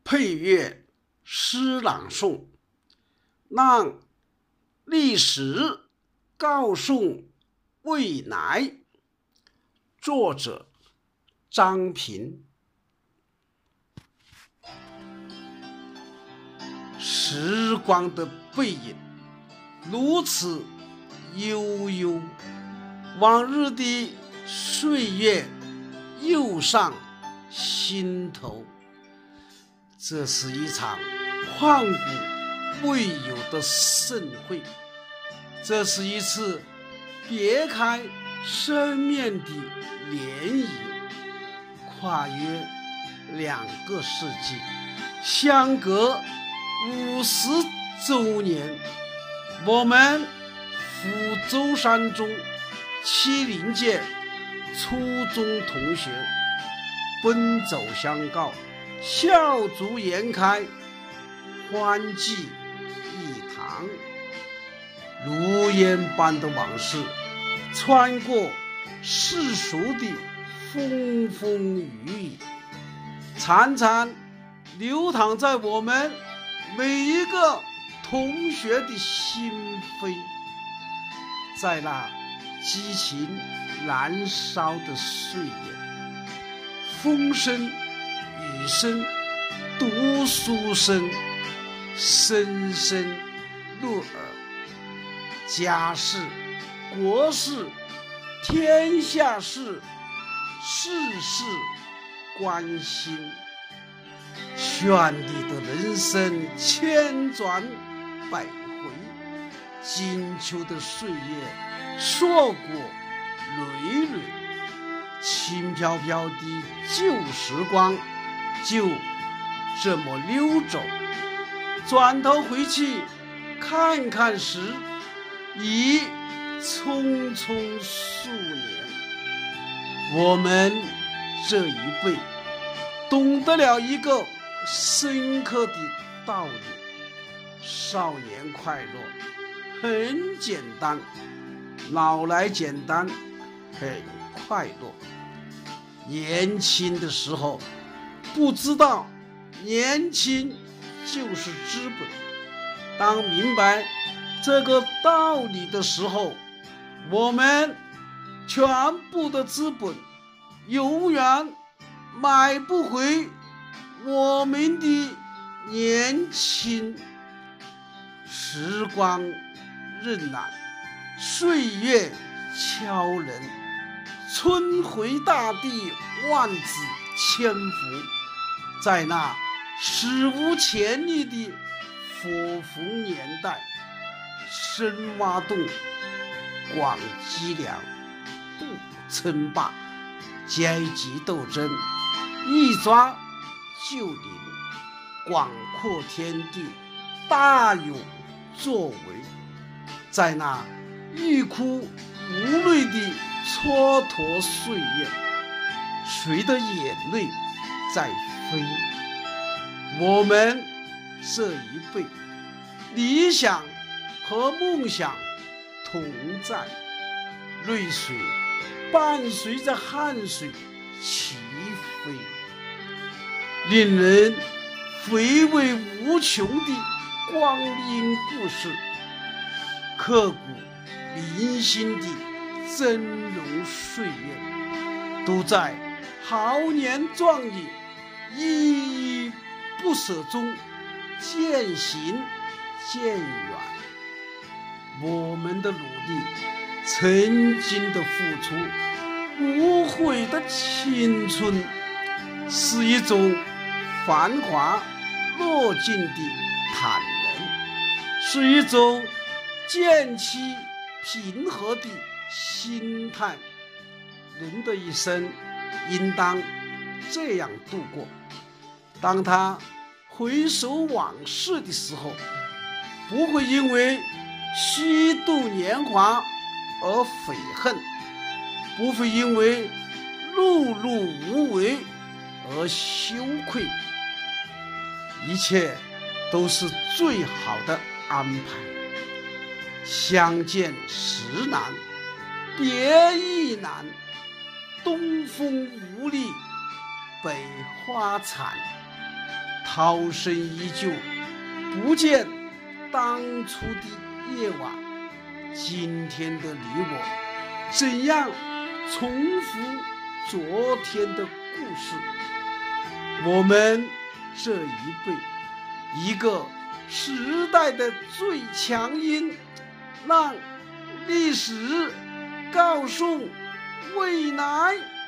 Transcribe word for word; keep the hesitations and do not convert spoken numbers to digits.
配乐诗朗诵，让历史告诉未来。作者张平。时光的背影如此悠悠，往日的岁月涌上心头。这是一场旷古未有的盛会，这是一次别开生面的涟漪，跨越两个世纪，相隔五十周年。我们福州三中七零届初中同学奔走相告，笑逐颜开，欢聚一堂。如烟般的往事穿过世俗的风风雨雨，潺潺流淌在我们每一个同学的心扉。在那激情燃烧的岁月，风声雨声读书声声声入耳，家事国事天下事，事事关心。绚丽的人生千转百回，金秋的岁月硕果累累，轻飘飘的旧时光就这么溜走。转头回去看看时，已匆匆数年。我们这一辈懂得了一个深刻的道理：少年快乐很简单，老来简单很快乐。年轻的时候不知道年轻就是资本，当明白这个道理的时候，我们全部的资本永远买不回我们的年轻。时光荏苒，岁月悄人，春回大地万紫千幅。在那史无前例的火红年代，深挖洞，广积粮，不称霸，阶级斗争一抓就灵，广阔天地大有作为。在那欲哭无泪的蹉跎岁月，谁的眼泪在飞？我们这一辈理想和梦想同在，泪水伴随着汗水齐飞，令人回味无穷的光阴故事，刻骨铭心的峥嵘岁月，都在豪年壮语依依不舍中渐行渐远。我们的努力，曾经的付出，无悔的青春，是一种繁华落尽的坦然，是一种渐期平和的心态。人的一生应当这样度过：当他回首往事的时候，不会因为虚度年华而悔恨，不会因为碌碌无为而羞愧。一切都是最好的安排。相见时难，别亦难。东风无力，北花惨。 涛声依旧，不见当初的夜晚。今天的你我，怎样重复昨天的故事？我们这一辈，一个时代的最强音，让历史告诉未来。